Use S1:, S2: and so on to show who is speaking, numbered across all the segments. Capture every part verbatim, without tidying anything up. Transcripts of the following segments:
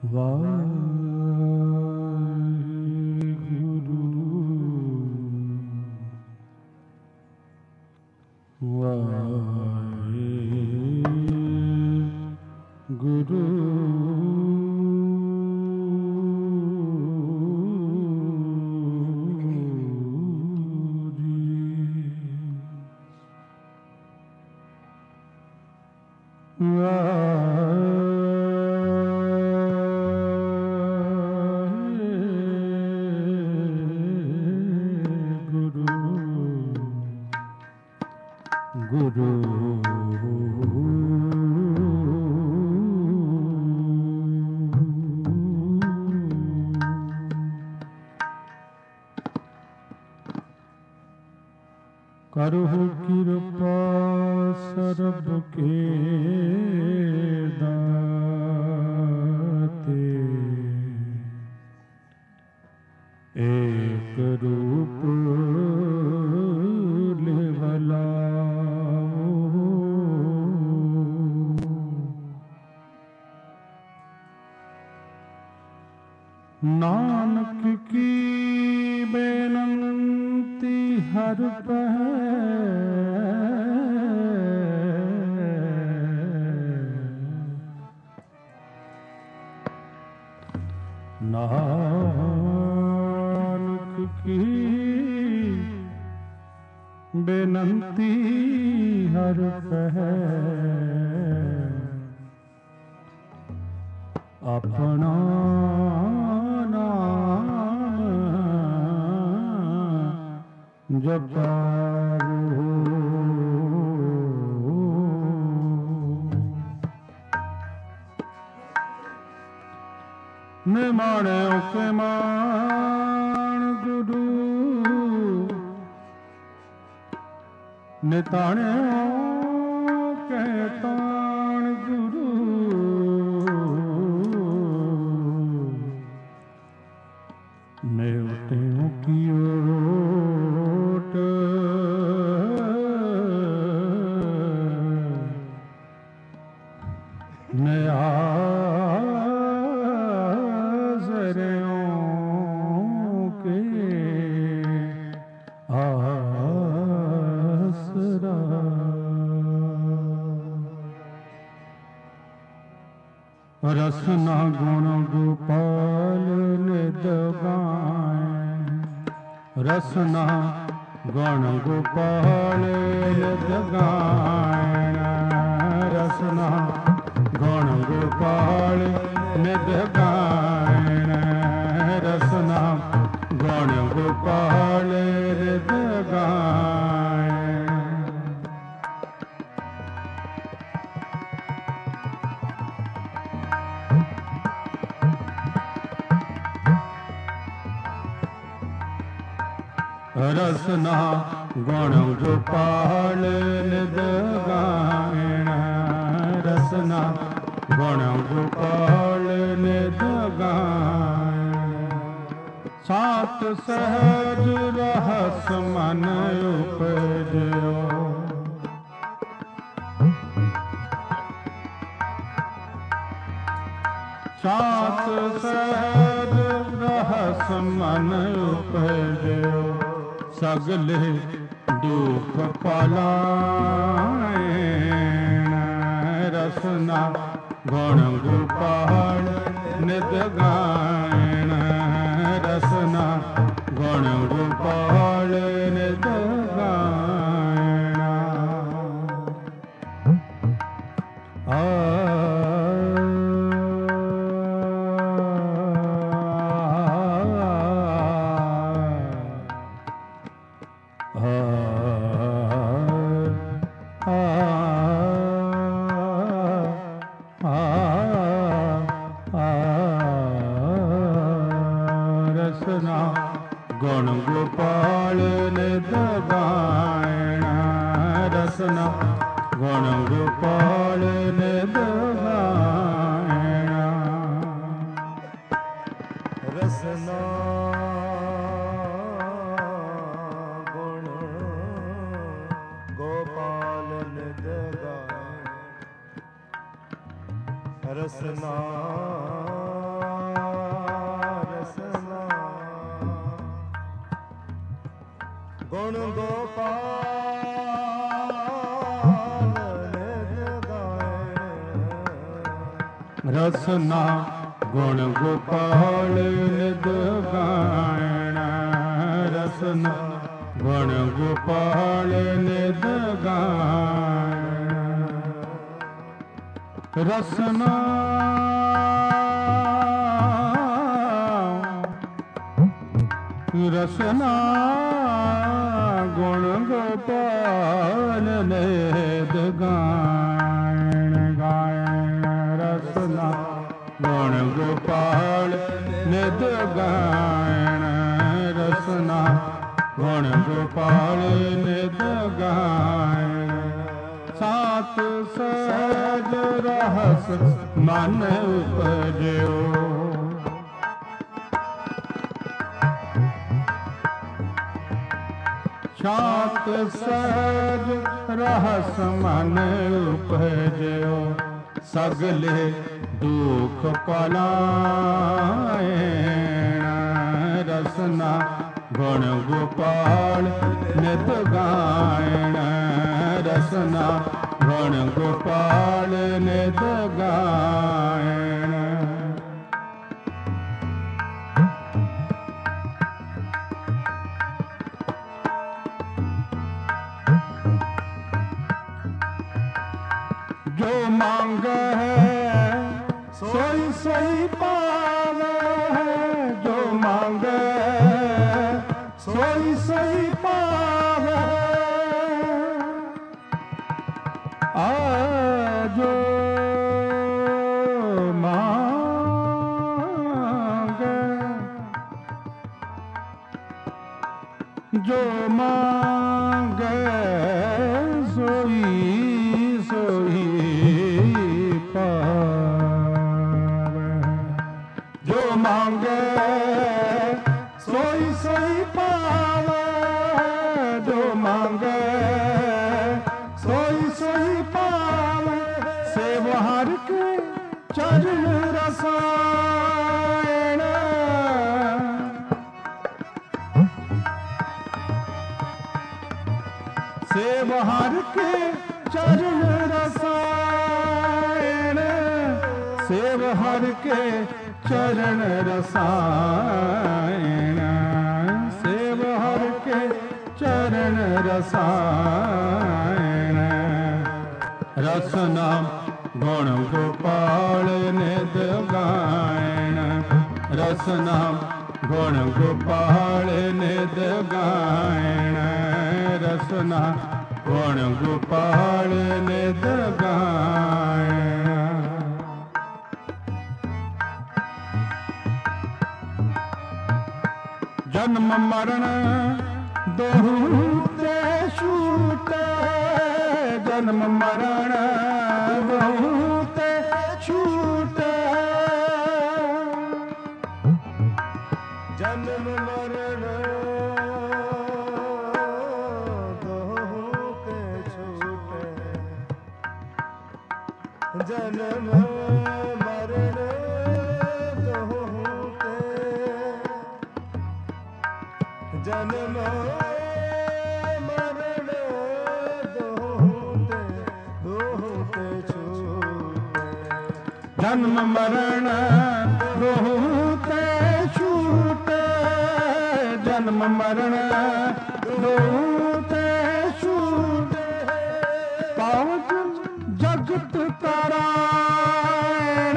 S1: वाहिगुरु वाहिगुरु गुरु करहु कृपा सर्ब के दाते एक रूप लेवला नानक की बेनंती हर पह नानक की बेनंती हर पह अपना जपारो निमाणे के मान गुरु निताणे के ताण गुरु नेवतियों की ओट नयाजरों के आसरा रसना गुण गोपाल निद गाएं रसना गुण गोपाल निद गाएं रसना गुण गोपाल निद गाएं रसना गुण गोपाल निद गाएं रसना गुण गोपाल निद गाएं रसना गुण गोपाल निद गाएं सात सहज रहस मन उपजो सात सहज रहस मन उपजो सगले दुख पलाएं रसना गुण गोपाल निद गाएं रसना गुण गोपाल निद गाएं आ रसना गुण गोपाल निद गाएं रसना गुण गोपाल निद गाएं रसना गुण गोपाल निद गाएं रसना गुण गोपाल नित गायण
S2: रसना गुण गोपाल नित गायण रसना गुण गोपाल नित गायण रसना रसना गुण गोपाल नित गायण गायण रसना गुण गोपाल नित गायण रसना गुण गोपाल नित गायण सात सहज रहस मन उपजो सात सहज रहस मन उपजो सगले दुख पलायण रसना गुण गोपाल नित गायण रसना गुण गोपाल नित गायण जो मांगे है सोई सोई पावे है जो मांगे सोई सोई पावे आ जो मांगे जो मांगे सोई सोई पावे जो मांगे सोई सोई पावे जो मांगे सोई सोई पावे सेव हर के चरण रसायण सेव हर के चरण रसायण सेव हर के चरण रसायण सेव हर के चरण रसायण रसना गुण गोपाल नित गायण रसना गुण गोपाल नित गायण रसना गुण गोपाल नित गायण जन्म मरण दोहु ते छूटे जन्म मरण दोहु ते छूटे
S1: जन्म मरण दोहु के छूटे जन्म मरण दोहु के जन्म मरण दोहते दोहते छूटे
S2: जन्म मरण दोहते छूटे जन्म मरण दोहते छूटे पावक जगत तारायण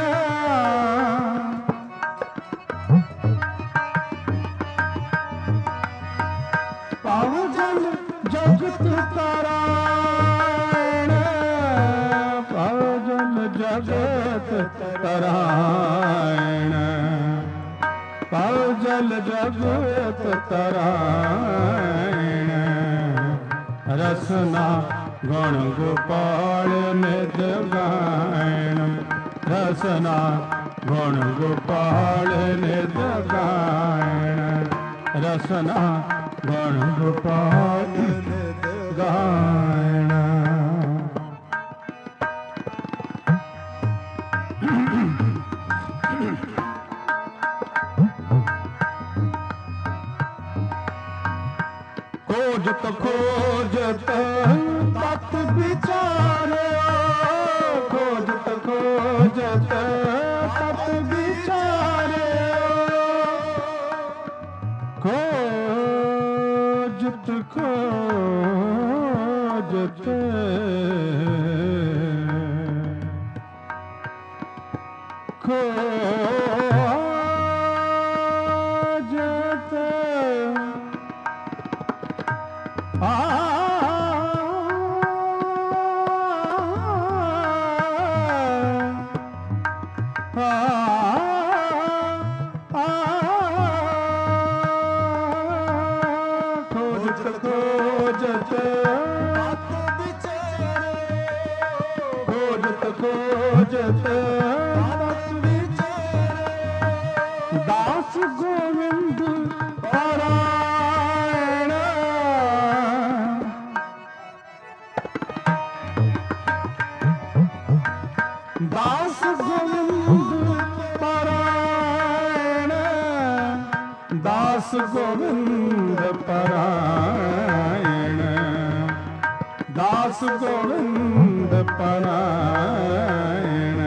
S2: पावजन जगत तारायण पावजन जगत तारायण पावजल जगत तारायण रसना गुण गोपाल नित गायण रसना गुण गोपाल नित गायण रसना गुण गोपाल गायण खोजत खोजत तत विचारे खोजत खोजत तत विचारे खोजत खोजत खोजत आ खोजत खोजत खोजत खोजत दास गोविंद पारायण दास गोविंद पारायण दास गोविंद पारायण दास गोविंद पारायण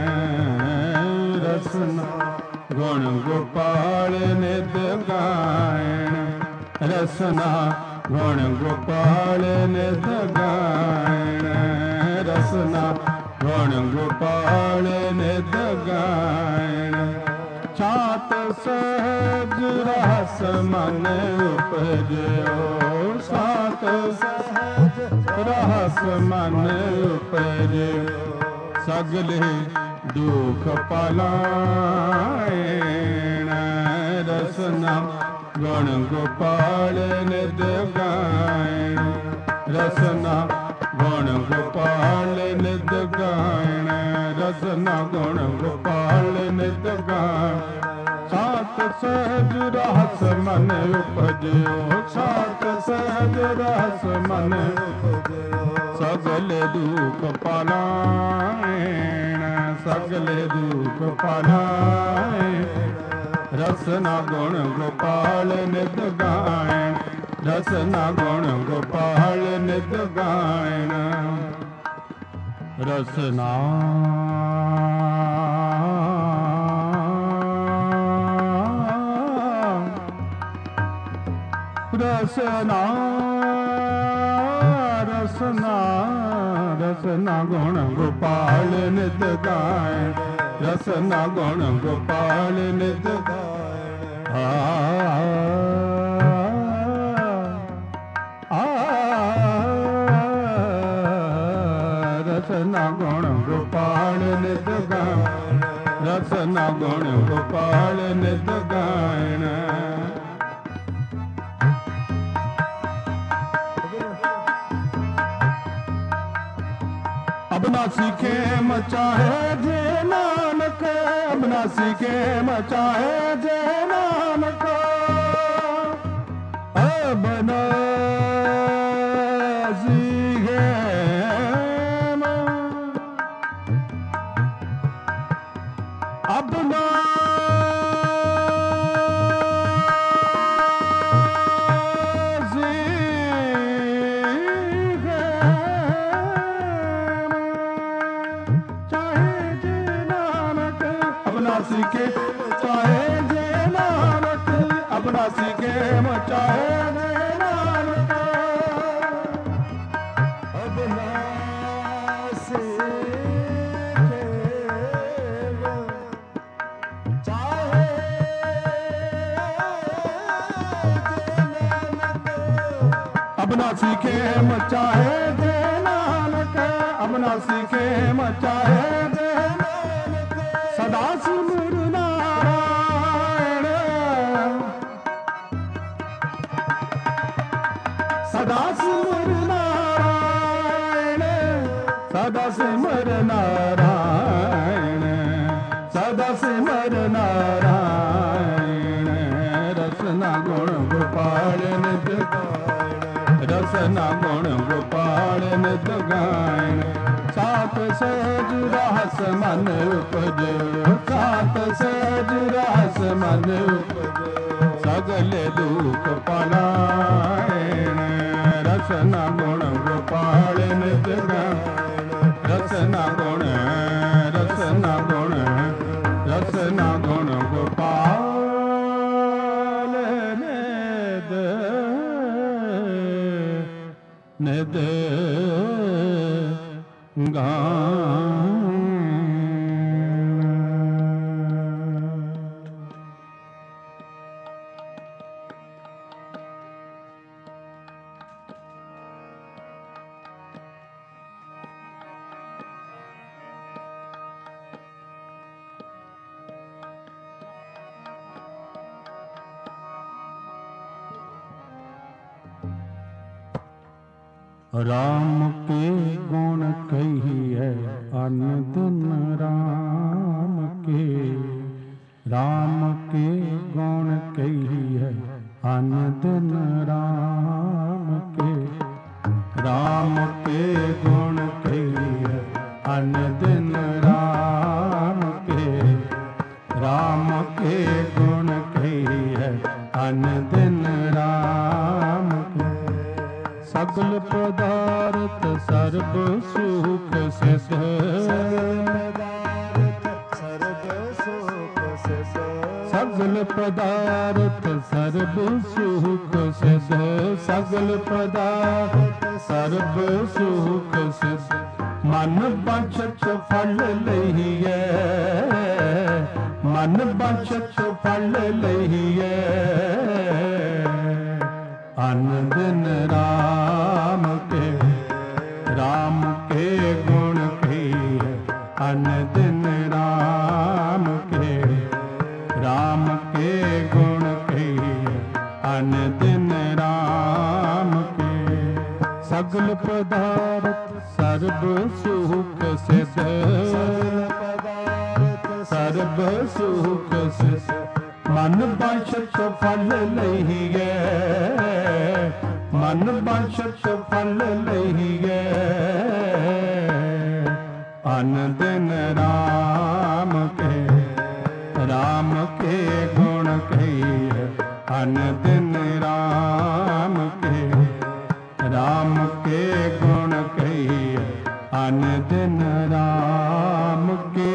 S2: रसना गुण गोपाल नित गायण रसना गुण गोपाल नित गायण रसना गुण गोपाल नित गायण छात सहज रस मन उपजो सात सहज रहस मन उपजो सगले दुख पलायण रसना गुण गोपाल नित गायण रसना गुण गोपाल नित गायण रसना गुण गोपाल नित गायण सात सहज रहस मन उपजो सात सहज रहस मन सगले दुख पलायण सगले दुख पलायण रसना गुण गोपाल नित गायण रसना गुण गोपाल नित गायण रसना रसना रसना रसना गुण गोपाल नित गायण रसना गुण गोपाल नित गायण आ आ रसना गुण गोपाल नित गायण रसना गुण गोपाल नित गायण अपना सीखे मचाहे जे नानक अपना सीखे मचाहे जे नानक अपना सीखे अपना सीखे चाहे जे नानक अपना सीखे चाहे जे नानक अपना सीखे चाहे अपना सीखे चाहे जे नानक अपना सीखे चाहे जे सदा सिमर नारायण सदा सिमर नारायण सदा सिमर नारायण सदा सिमर नारायण रसना गुण गोपाल नित गायण रसना गुण गोपाल नित गायण सात सहज रहस मन उपजो सात सहज रहस मन उपजो सगले दुख पलायण गुण गोपाल निद निद गान। राम के गुण कहिए अन दिन राम के, राम के गुण कहिए अन दिन राम के, राम के गुण कहिए अन दिन राम के, राम के गुण कहिए अन दिन राम के। सगल पदार्थ सर्व सुख सिद्ध, सगल पदार्थ सर्व सुख सिद्ध, सगल पदार्थ सर्व सुख सिद्ध। मन बचत फल लहिए, मन बचत फल लहिए अन दिन राम के, राम के गुण कहिए अन दिन राम के, राम के गुण कहिए अन दिन राम के। सगल पदार्थ सर्व सुख सिद्ध, सर्व सुख सिद्ध। मन बचत फल लहिए, मन बचत फल लहिए अन दिन राम के, राम के गुण कहिए अन दिन राम के, राम के गुण कहिए अन दिन राम के।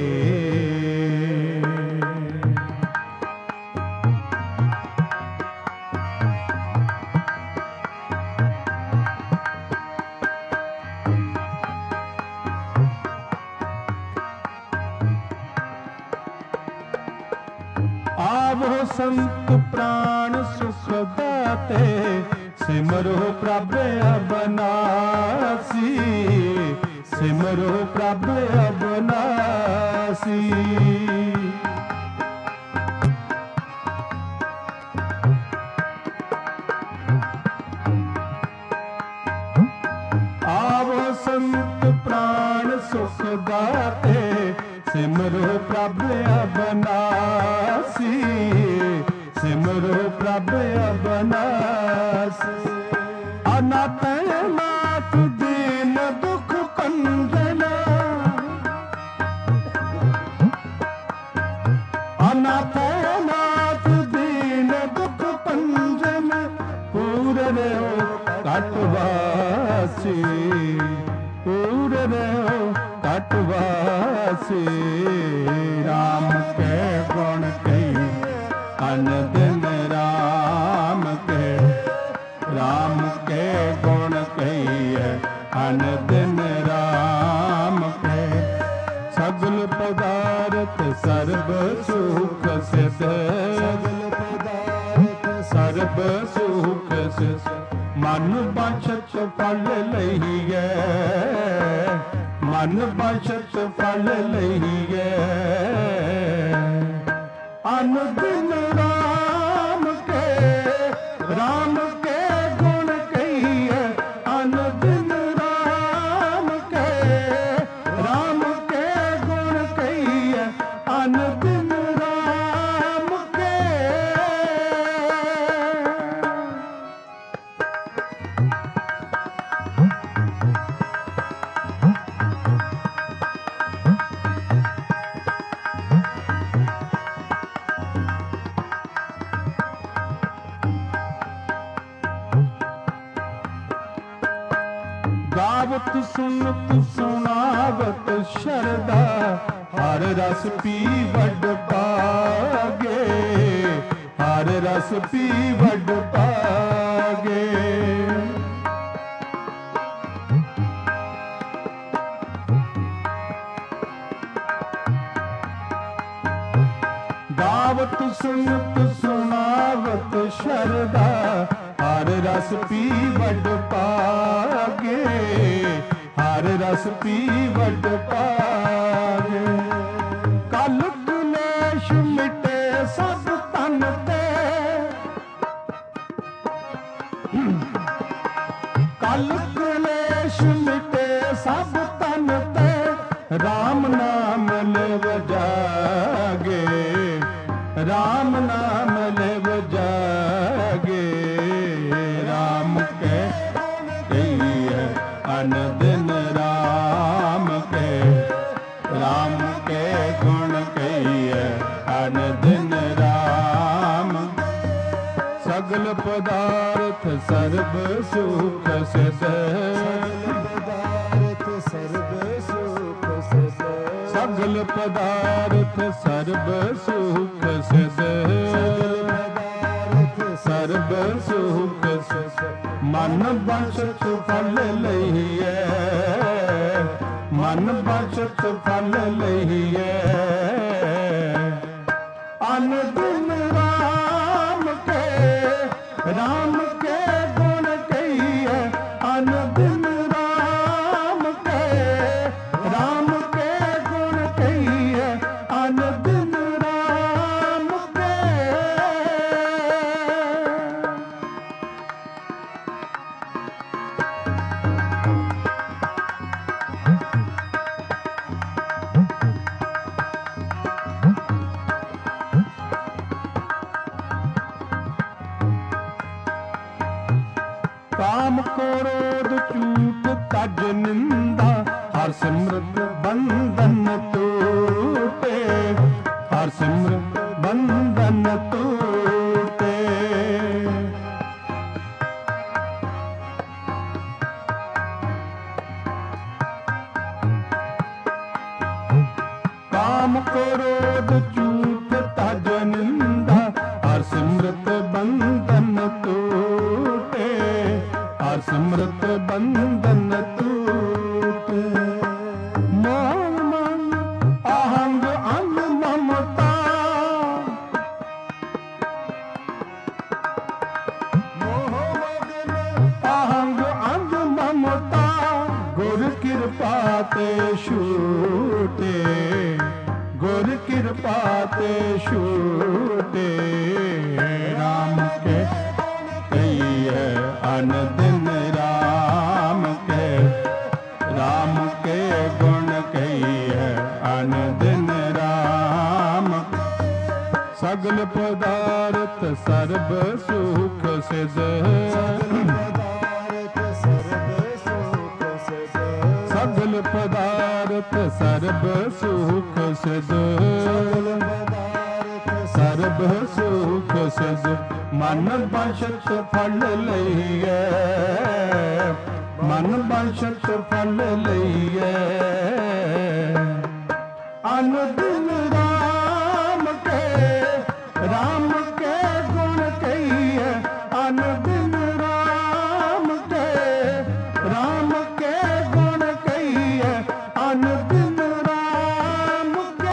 S2: आवो संत प्राण सुख दाते, सिमरो प्रभ अबनासी, सिमरो प्रभ अबनासी। आवो संत प्राण सुख दाते, सिमरो प्रभ अबनासी, सिमरो प्रभ अबनासी। अनाथ नाथ दीन दुख कंजना, अनाथ नाथ दीन दुख कंजन। पूरन कटवासी, पूरन कटवासी। राम के गुण कहिए अन दिन राम के, राम के गुण कहिए अन दिन राम के। सगल पदार्थ सर्व सुख सिद्ध, सगल पदार्थ सर्व सुख सिद्ध। मन बचत फल लहिए, मन बचत फल लहिए अन दिन राम के, राम के गुण कहिए अन दिन राम के, राम के गुण कहिए अन दिन राम के। गावत सुनत सुनावत शरदा, हर रस पी वड पागे, हर रस पी वड पागे। गावत सुनत सुनावत शरदा, हर रस पी वड पागे, हर रस पी वड पागे। कल कलेश मिटे सब तन ते, कल कलेश मिटे सब तन ते, राम नाम लिव जागे, राम नाम लिव जागे। राम के कहिए अन दिन राम के, राम के गुण कहिए अन दिन राम। सगल पदार्थ सर्व सुख सिद्ध, सगल पदार्थ सर्व सुख सिद्ध, सर्व सुख सिद्ध। मन बचत फल लइए, मन बचत फल लइए। अन दिन राम के, राम के गुण कहिए, अन दिन राम के, राम के गुण कहिए, अन दिन राम के। काम क्रोध चूक तज निंदा, हर सिमरत बंधन टूटे, हर सिमरत बंधन टूटे। काम क्रोध चूक तज निंदा, हर सिमरत बंधन टूटे, हर सिमरत बंधन टूटे। मोह मन अहंग अंग ममता, अहंग अंग ममता, गुर कृपा ते छूटे, गुर कृपा ते छूटे। राम के कहिए अन दिन राम के, राम के गुण कहिए अन दिन राम। सगल पदार्थ सर्व सुख सिद्ध, सगल पदार्थ सर्व सुख सिद्ध, सर्व सुख सिद्ध। मन बचत फल लइए, मन बचत फल लइए। अन दिन राम के, राम के गुण कहिए, अन दिन राम के, राम के गुण कहिए, अन दिन राम के।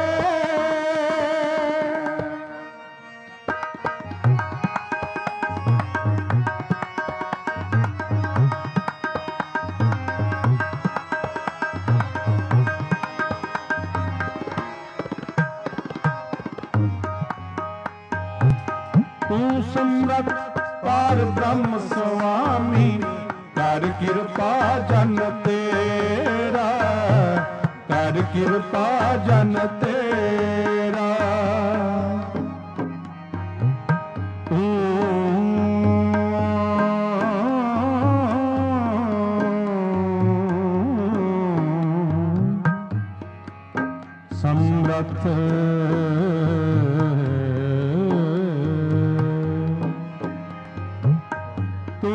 S2: तू सम्रत पार ब्रह्म स्वामी, कर कृपा जन तेरा, कर कृपा जन तेरा। तू सम्रत तू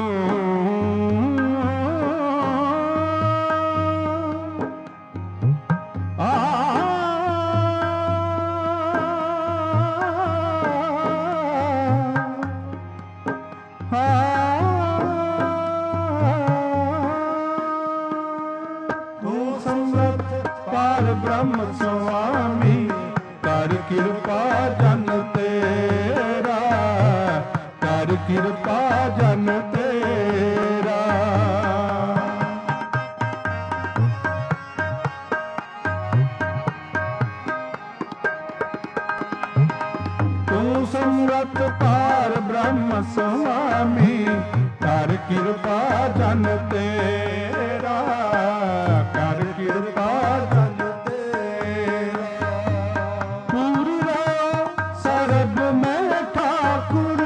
S2: आ जन तेरा, कर कृपा जन तेरा। तू समरथ पार ब्रह्म स्वामी, कर कृपा जन तेरा, कर कृपा जन तेरा। पूरी रहो सर्ब में ठाकुर,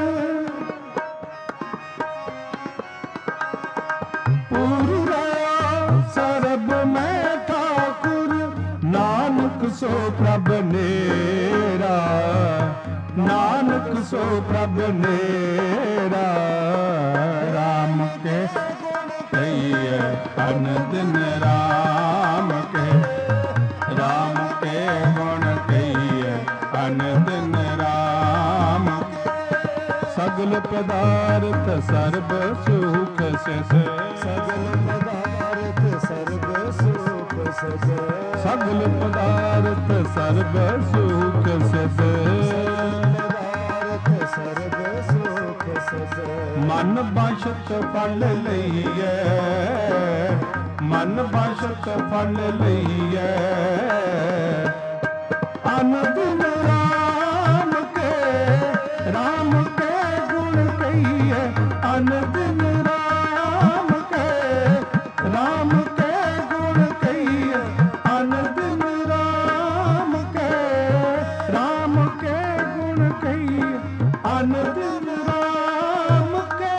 S2: पूरी रहो सर्ब में ठाकुर, नानक सो प्रभ नेरा, नानक सो प्रभ नेरा। राम के कहिए अन दिन राम के, राम के गुण कहिए अन दिन राम। सगल पदार्थ सर्ब सुख से,
S1: सगल पदार्थ सर्व सुख से,
S2: सगल पदार्थ सर्ब सुख से।
S1: पदार्थ सर्व सुख से।
S2: मन बांछत फल लइए, मन बांछत फल लइए। अन दिन राम के, राम के गुण कहिए, अन दिन राम के, राम के गुण कहिए, अन दिन राम के, राम के गुण कहिए, अन दिन राम के।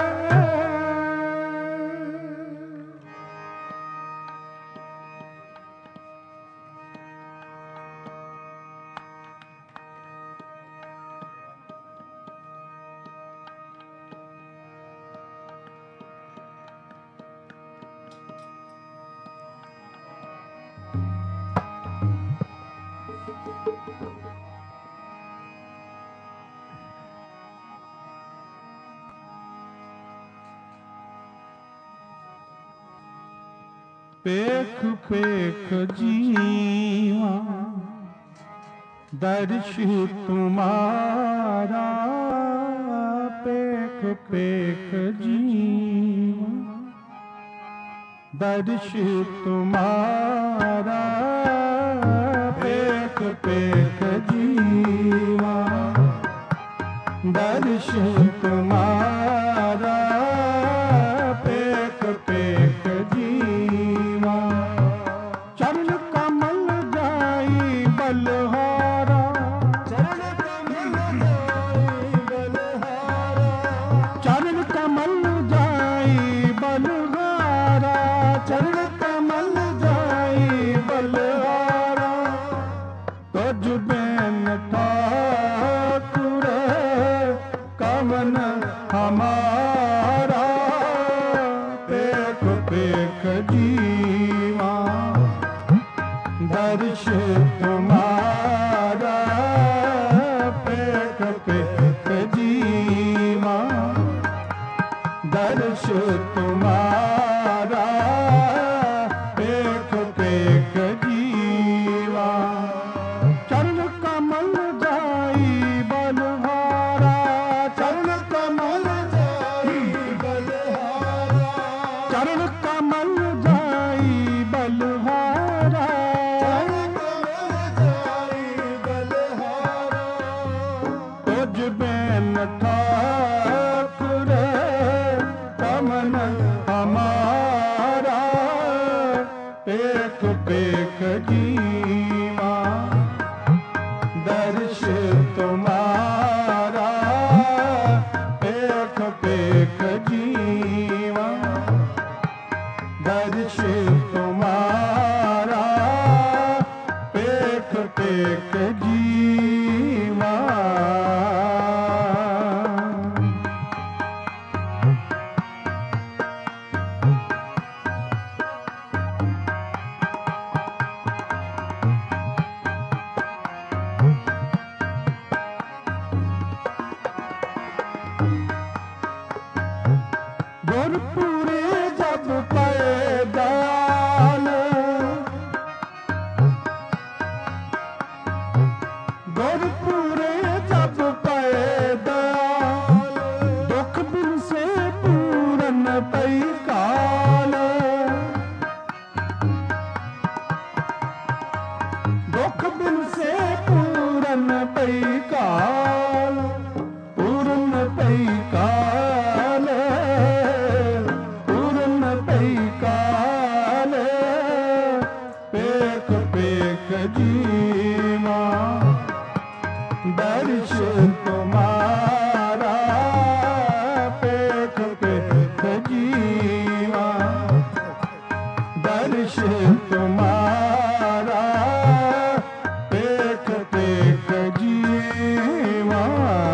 S2: पेख पेख जीवा दर्श तुम्हारा, पेख पेख जीवा दर्श तुम्हारा, पेख पेख जीवा दर्श तुम्हारा, पेख पेख जीवा। चरण कमल जाई बलहारा,
S1: चरण कमल जाई बलहारा,
S2: चरण कमल जाई बलहारा, चरण कमल जाई बलहारा। तुझ बिन ठाकुर कवन हमारा, पेख पेख जीवा दर्श तुम्हारा, पेख पेख जीवा दर्श तुम्हारा, पेख पेख जीवा। चरण कमल जाई बलहारा, चरण कमल
S1: जाई बलहारा,
S2: चरण कमल जाई बलहारा।
S1: चरण कमल जाई बलहारा।
S2: तुझ बिन ठाकुर कवन हमारा, पेख पेख जीवा दर्श तुम्हारा, पेख पेख जीवा दर्श तुम्हारा, पेख पेख जीवा। गुरपुरे जब पैदान, गुरपुरे तुम्हारा पेख पेख जीवा, दर्श तुम्हारा पेख पेख जीवा।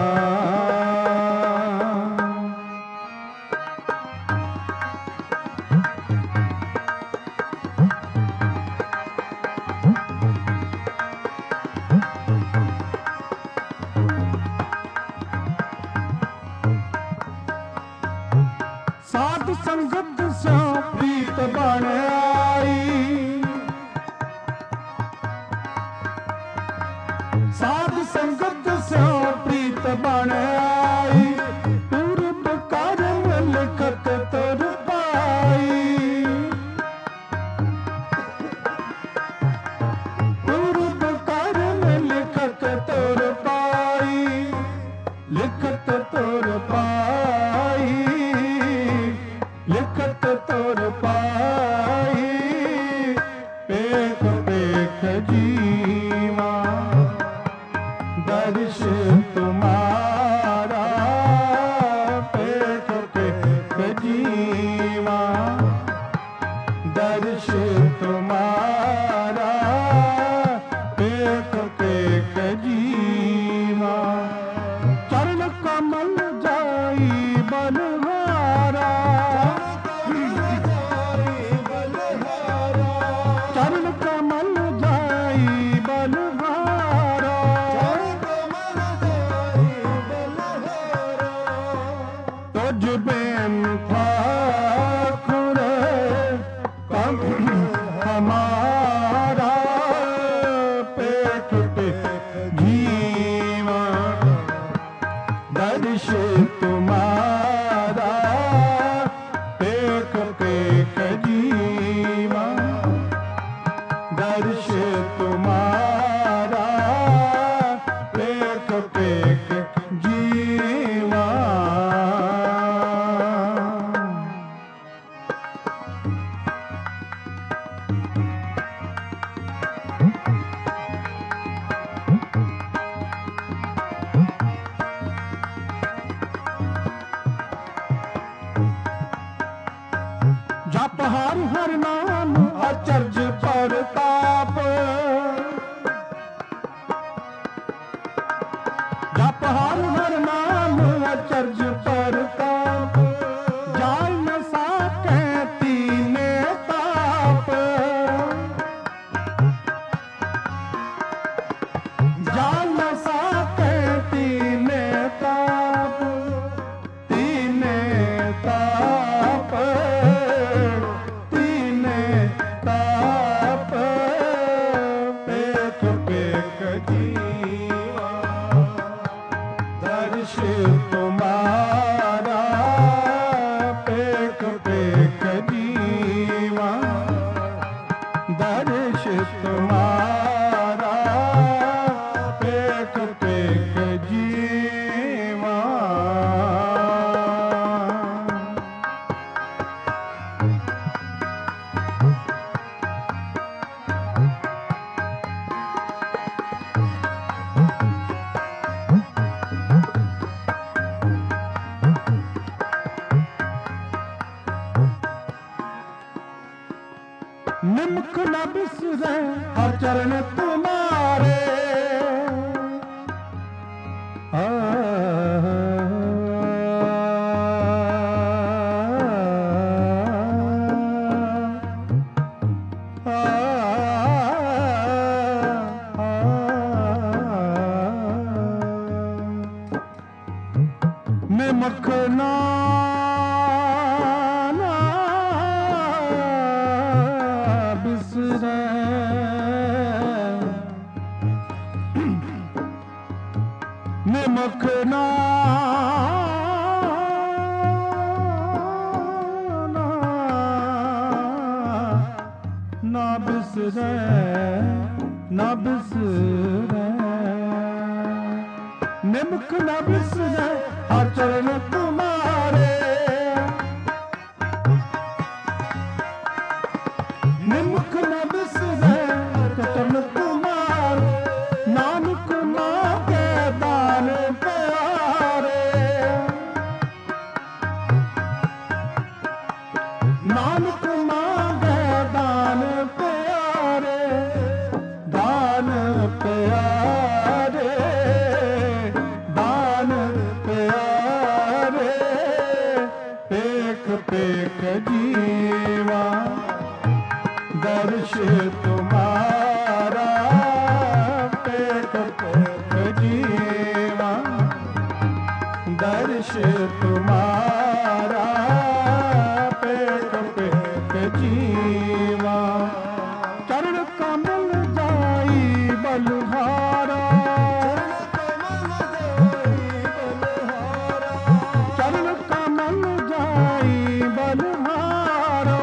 S2: साध संगत से प्रीत बन आई, साध संगत से प्रीत बन आई, पूर्व कर्म लिखत तुर पाई, पूर्व कर्म लिखत तुर पाई, लिखत तुर पाई, लिखत तुर पाई, पेख पेख जीवा, दर्श तुम्हारा पेख पेख जीवा, दर्श तुम्हारा पेख पेख जीवा। चरण कमल जाई बलहारा, चरण कमल जाई बलहारा, तुझ बेन ठाकुर कम हमारा पेख पेख जीवा, दर्श तुम्हारा पेख पेख जीवा, दर्श तुम्हारा पेख पेख जीवा। जप हर हर नाम अचर्ज परताप, जप हर हर नाम अचर्ज परताप, जाय न साकै तीने ताप, जाय न साकै तीने ताप, तीने ताप, तीने ताप, पेख पेख जीवा, दर्श तुम्हारा पेख पेख जीवा, दर्श तुम्हारा पेख पेख जीवा। निमक न बिसरे हर चरण तुम्हारे, आ, आ, निमक ना निमक ना ना बिसरे, ना बिसरे, निमक ना बिसरे हर चरण तुम्हारे, निमक ना बिसरे चरण तुम्हारे, नानक मां के दाने तुम्हारा पेख पेख जीवा चरण कमल जाई बलहारा चरण कमल जाई बलहारा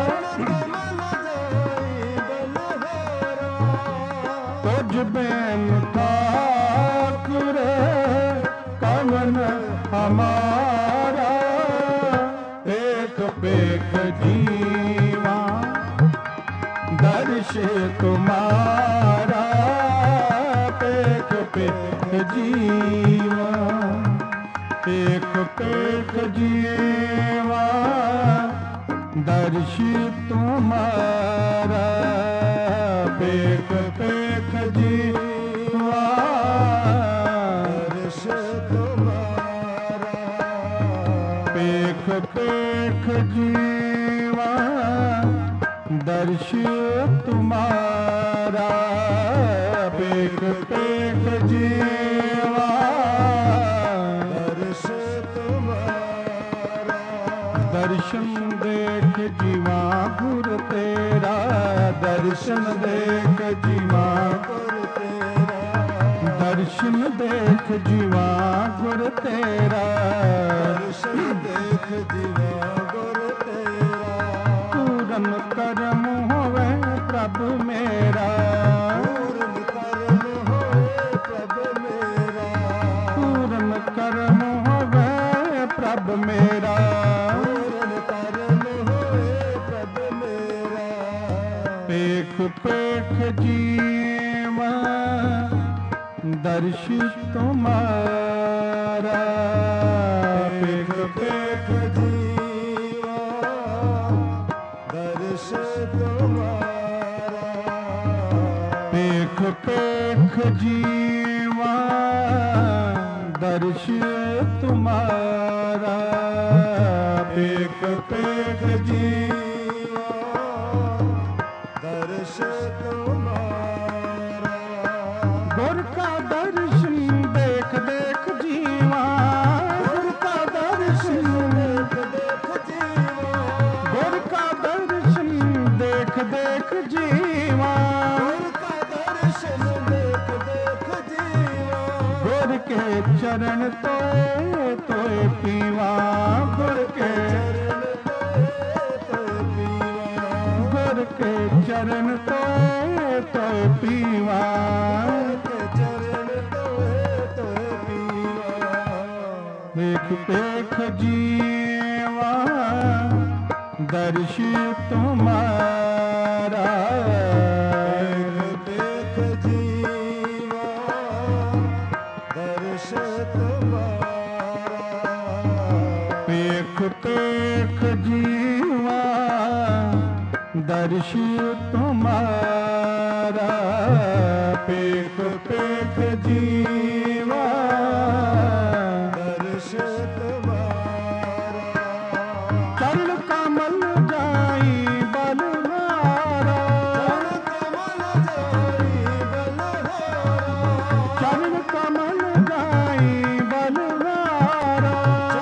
S2: तुझ बैन ठाकुर कमन हमारा एक पेख जीवा दर्श तुम्हारा पेख पेख जीवा एक पेख जीवा दर्श तुम्हारा पेख पेख जीवा
S1: दर्श तुम्हारा
S2: पेख पेख जीवा दर्श तुम्हारा पेख पेख जीवा
S1: दर्श तुम्हारा
S2: दर्शन देख जीवा गुर तेरा दर्शन देख जीवा
S1: गुर तेरा
S2: दर्शन देख जीवा गुर तेरा
S1: दर्शन देख जीवा गुर तेरा
S2: पूरन करम होवे प्रभु मेरा
S1: पूर्ण कर्म होए प्रभु मेरा
S2: पूरन करम होवे प्रभु मेरा
S1: पूर्ण कर्म होए प्रभु मेरा
S2: पेख पेख जीवा दर्श तुम्हारा पेख पेख
S1: जीवा दर्श तुम्हारा
S2: पेख पेख जीवा दर्श तुम्हारा पेख पेख जीवा
S1: दर्श तुम्हारा
S2: गुर का दर्शन देख देख जीवा गुर का दर्शन
S1: देख देख जीवा
S2: गुर का दर्शन देख देख जीवा
S1: गुर का दर्शन देख देख जीवा
S2: गुर के चरण तोए तोए पीवा गुर के
S1: चरण तोए तोए पीवा
S2: गुर के चरण तोए तोए पीवा
S1: के चरण तोए तोए पीवा
S2: पेख पेख जीवा दर्श तुम्हारा
S1: पेख जीवा दर्श तुम्हारा
S2: पेख पेख जीवा दर्श तुम्हारा पेख पेख जीवा
S1: दर्श तुम्हारा
S2: चरण कमल जाई बलहारा
S1: चरण कमल जाई बलहारा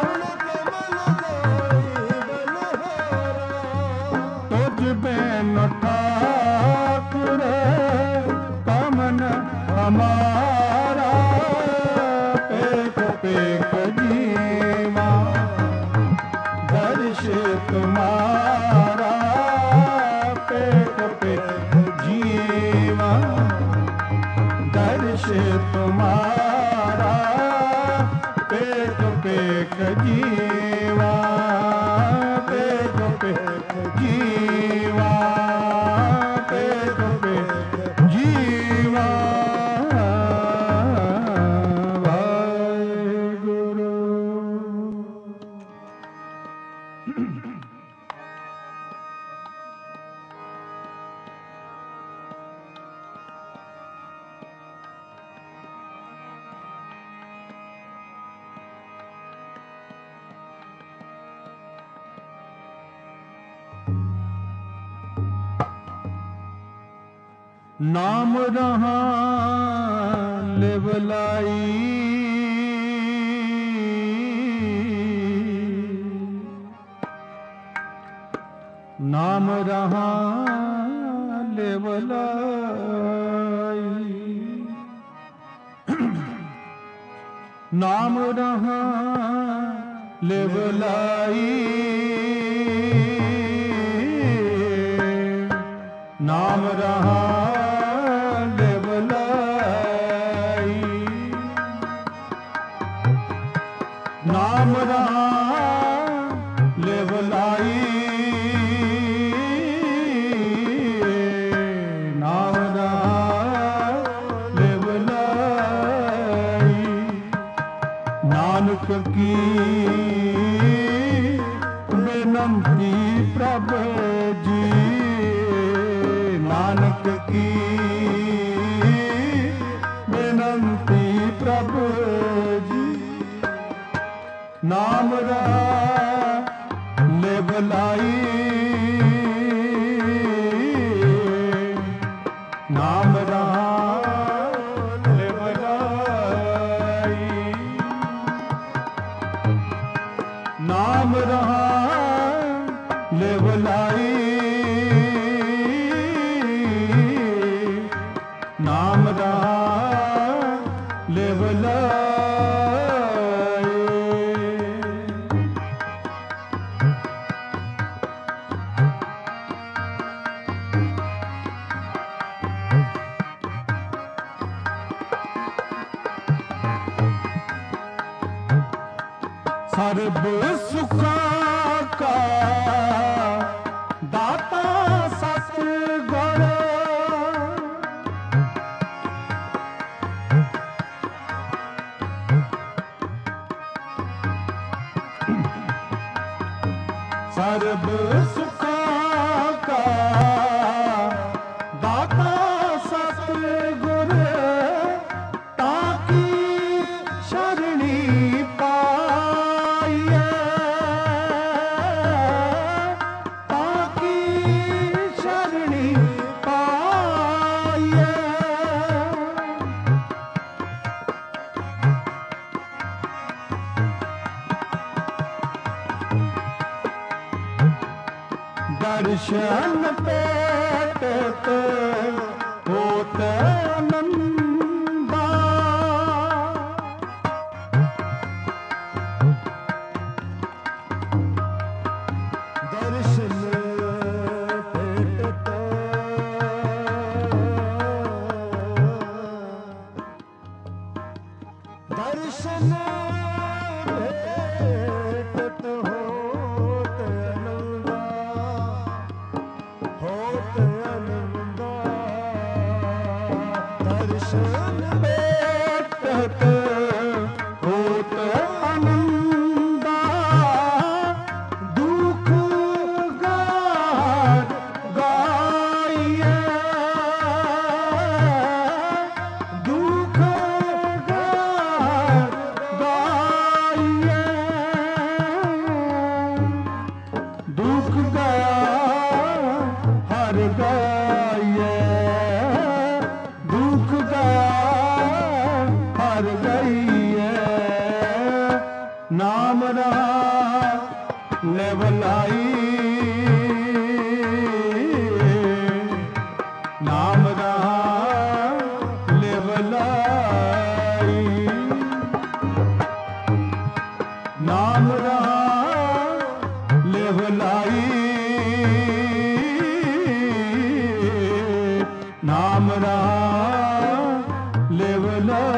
S2: तुझ बैन ठाकुर कमन हमारा पेख पेख जीवा दर्श तुम्हारा पेख पेख जीवा दर्श तुम्हारा पेख पेख जीवा पेख पेख जीवा पेख पेख जीवा वाहेगुरु नाम रहा लिवलाई नाम रहा लेवलाई, नाम रहा लेवलाई, नाम रहा लेवलाई, नाम रहा लेवलाई, नाम रहा लेवलाई। नानक की बेनंती प्रभु जी, नानक की बेनंती प्रभु जी, नाम रहा लेवलाई, नाम रहा लेवलाई, नाम रहा लेवलाई, नाम रहा लेवलाई। सर्ब सुखा का दाता सतगुर, सर्ब सुखा का दाता सतगुर, ताकी शरणी पाइए, ताकी शरणी पाइए। दर्शन पेटत होत आनंदा,
S1: दर्शन पेटत दर्शन भेटत होत आनंदा, होत आनंदा। दर्शन
S2: भेटत होत आनंदा, दुख गार गाइए, दुख गार गाइए, दुख गार हर गाइए, दुख गार हर गाइए। नाम रहा लेवलाई, नाम रहा लेवलाई, नाम रहा लेवलाई, नाम रहा लेवलाई।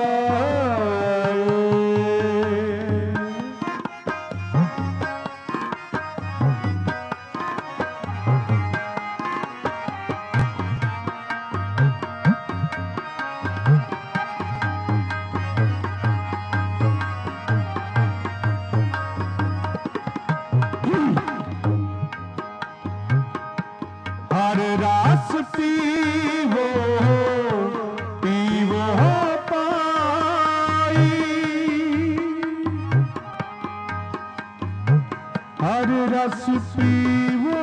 S2: हर रास पीवो पीवो पाई, हर रस पीवो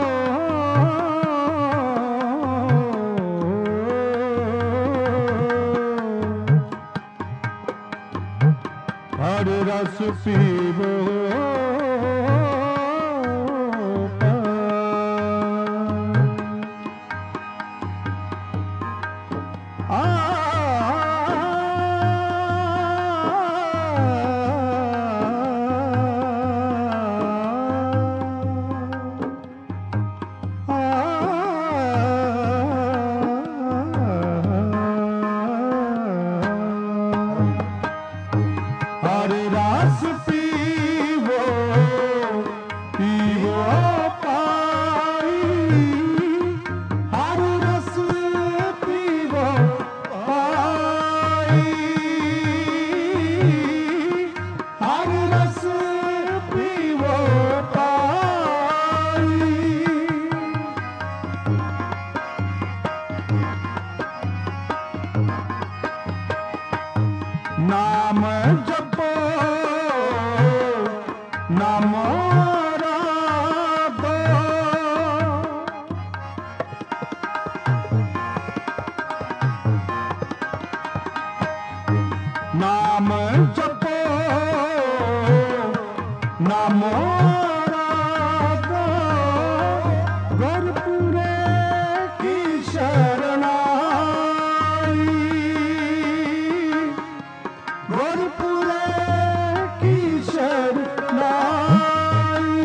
S2: हर रस पीवो पाई। हर रस पीवो पीवो पाई, हर रस पीवो पाई, हर रस पीवो पाई। नाम जपो नामो राधो, नाम जपो नामो राधो, गुरपुरे की शरणाई, गुरपुरे की शरणाई,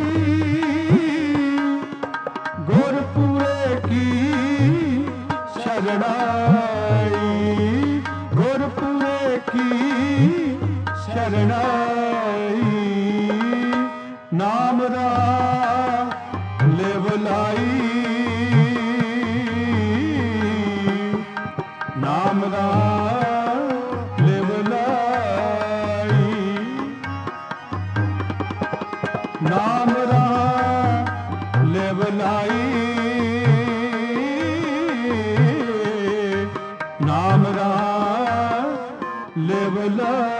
S2: गुरपुरे की शरणाई, गुरपुरे की शरणाई। नाम रा लेवलाई, नाम रा लेवलाई, नाम रा लेवलाई, नाम रा लेवलाई।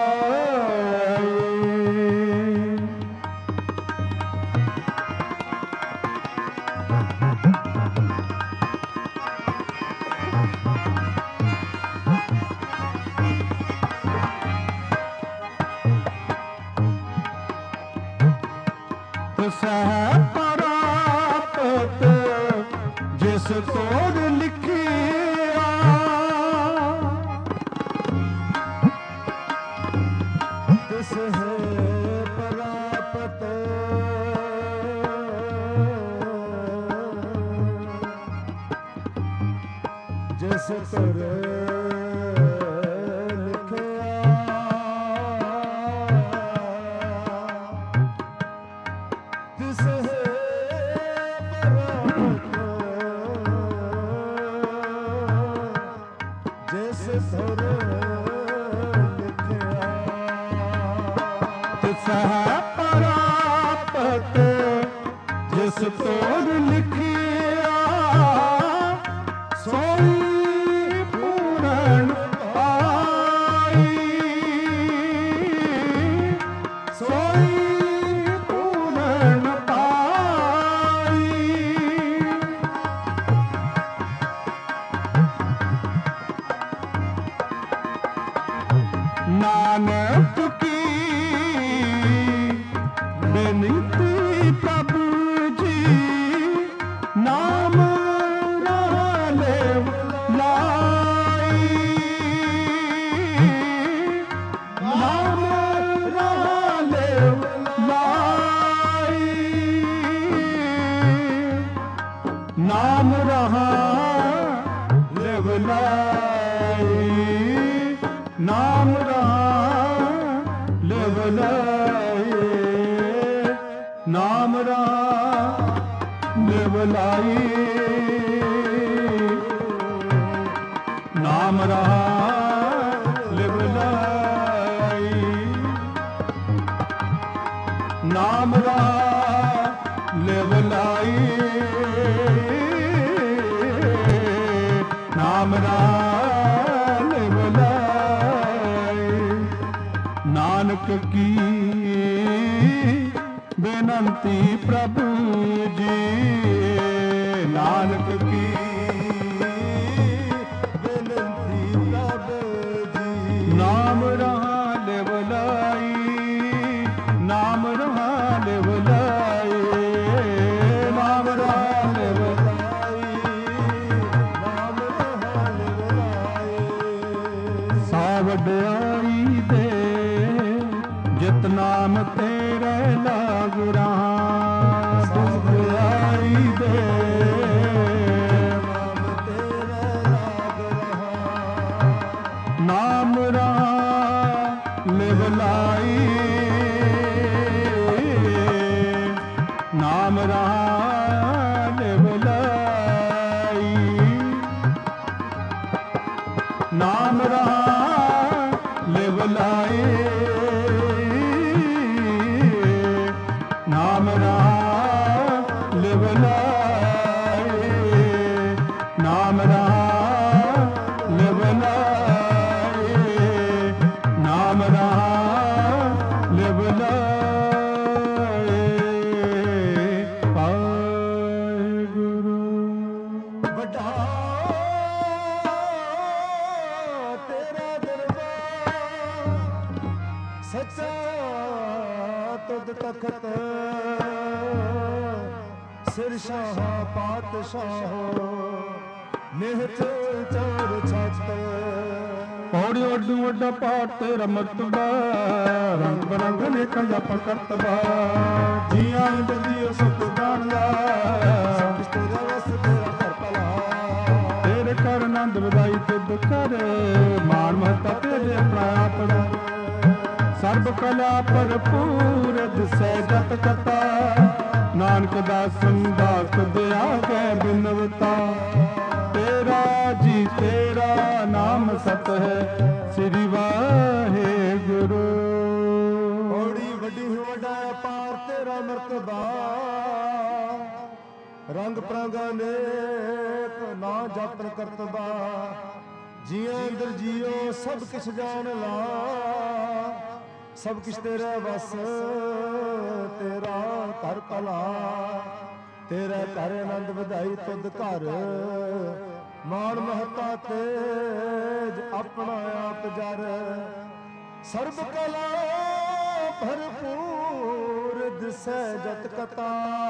S2: सह परापत जिस तोड़ लिखिया,
S1: तिस है परापत जिस तर
S2: सह परापत जिस तोड़ लिखिया, सोई पूरन पाई, सोई पूरन पाई। नानक की बेनती प्रभु जी, नाम राले लाई, नाम राले लाई, नाम रहा लेवलाई, नाम रहा लेवलाई, नाम रहा लेवलाई, नाम रहा लेवलाई, नाम रहा लेवलाई, नाम रहा लेवलाई। नानक की बेनंती प्रभु जी, नानक की
S1: बेनती प्रभु जी,
S2: नाम रहा लेवलाई, नाम रहा लेवलाई, नाम रहा लेवलाई,
S1: नाम रहा लेवलाई।
S2: सा वਡयाई दे जित नाम तेरे लाग रहा, वडयाई दे
S1: नाम तेरे लाग रहा,
S2: नाम रहा लेवलाई। ਬੁਲਾਈ ਨਾਮ ਰਹਾ ਲਿਵ ਲਾਈ ਨਾਮ ਰਹਾ ਲਿਵ ਲਾਈ ਨਾਮ ਰਹਾ ਲਿਵ ਲਾਈ ਨਾਮ ਰਹਾ ਲਿਵ ਲਾਈ ਨਾਮ ਰਹਾ ਲਿਵ ਲਾਈ ਵਾਹਿਗੁਰੂ
S1: ਵੱਡਾ ਤੇਰਾ ਦਰਬਾਰ ਸੱਚਾ ਤੁਧ ਤਖਤ ਸਿਰ ਸ਼ਾਹ ਪਾਤਸ਼ਾਹ ਨਿਹਤ ਚੌਰ ਛੱਤ
S2: ਪੌੜੀ ਉੱਡੂ ਵੱਡਾ ਪਾਟ ਤੇਰਾ ਮਰਤਬਾ ਰੰਗ ਬਰੰਗ ਨੇਕਾਂ ਜਪ ਕਰਤਬਾ ਜੀਆਂ ਇੰਦ ਜੀਓ ਸੁਖ ਦਾਨਦਾ
S1: ਤੇਰਾ ਵਸ ਤੇਰਾ ਘਰ ਭਲਾ
S2: ਤੇਰੇ ਕਰ ਆਨੰਦ ਵਧਾਈ ਤੁਧ ਕਰ ਮਾਨ ਮਹਤਾ ਤੇਰੇ ਆਪਣਾ ਆਪਣਾ ਸਰਬ ਕਲਾ ਭਰਪੂਰ ਦਿਸੈ ਜਤ ਕਤਾ ਨਾਨਕ ਦਾਸਨ ਦਾਸ ਤੁਧ ਆਗੇ ਬਿਨਵਤਾ ਤੇਰਾ ਜੀ ਤੇਰਾ ਨਾਮ ਸਤ ਹੈ ਸ੍ਰੀ ਵਾਹਿਗੁਰੂ
S1: ਔੜੀ ਵੱਡੀ ਵੱਡਾ ਪਾਰ ਤੇਰਾ ਮਰਤਬਾ ਰੰਗ ਪ੍ਰਾਂਗਾ ਨੇਕ ਨਾ ਜਾਪਨ ਕਰਤਬਾ ਜੀਆਂ ਅੰਦਰ ਜੀਓ ਸਭ ਕਿਛ ਜਾਣ ਲਾ ਸਭ ਕਿਛ ਤੇਰਾ ਵਸ ਤੇਰਾ ਘਰ ਭਲਾ ਤੇਰਾ ਘਰ ਆਨੰਦ ਵਧਾਈ ਤੁਧ ਘਰ ਮਾਣ ਮਹਤਾ ਤੇਜ ਆਪਣਾ ਆਪ ਜਰ ਸਰਬ ਕਲਾ ਭਰਪੂਰ ਦਿਸੈ ਜਤ ਕਤਾ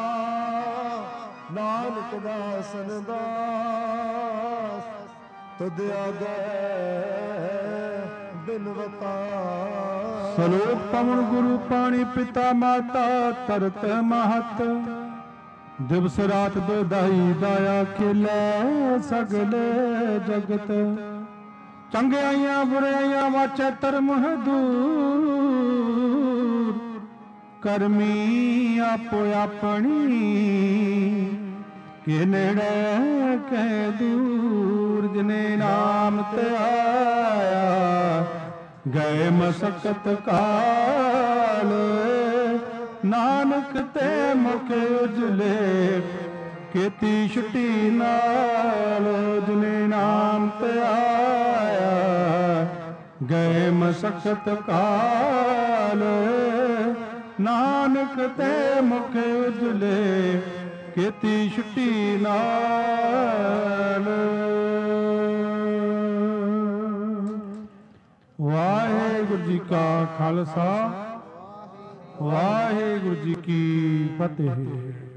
S1: ਨਾਨਕ ਦਾਸਨ ਦਾਸ ਤੁਧ ਆਗੇ ਬਿਨਵਤਾ
S2: ਸਲੋਕ ਪਵਨ ਗੁਰੂ ਪਾਣੀ ਪਿਤਾ ਮਾਤਾ ਤਰਤ ਮਹਤ ਦਿਵਸ ਰਾਤ ਦੋਦਾਈ ਦਾਇਆ ਖੇਲੇ ਸਗਲੇ ਜਗਤ ਚੰਗਿਆਈਆਂ ਬੁਰਾਈਆਂ ਵਾਚੈ ਧਰਮ ਦੂਰ ਕਰਮੀ ਆਪੋ ਆਪਣੀ ਕਿ ਨੇੜੇ ਕਹਿ ਦੂਰ ਜਿਨੇ ਨਾਮ ਤੇ ਆਇਆ ਗਏ ਮਸਕਤ ਕਾਲ ਨਾਨਕ ਤੇ ਮੁਖ ਉਜਲੇ ਕੀਤੀ ਛੁੱਟੀ ਨਾਲ ਜਿਨੇ ਨਾਮ ਤੇ ਆਇਆ ਗਏ ਮਸਕਤ ਕਾਲ ਨਾਨਕ ਤੇ ਮੁਖ ਉਜਲੇ ਕੀਤੀ ਛੁੱਟੀ ਨਾਲ ਵਾਹਿਗੁਰੂ ਜੀ ਕਾ ਖਾਲਸਾ ਵਾਹਿਗੁਰੂ ਜੀ ਕੀ ਫਤਿਹ।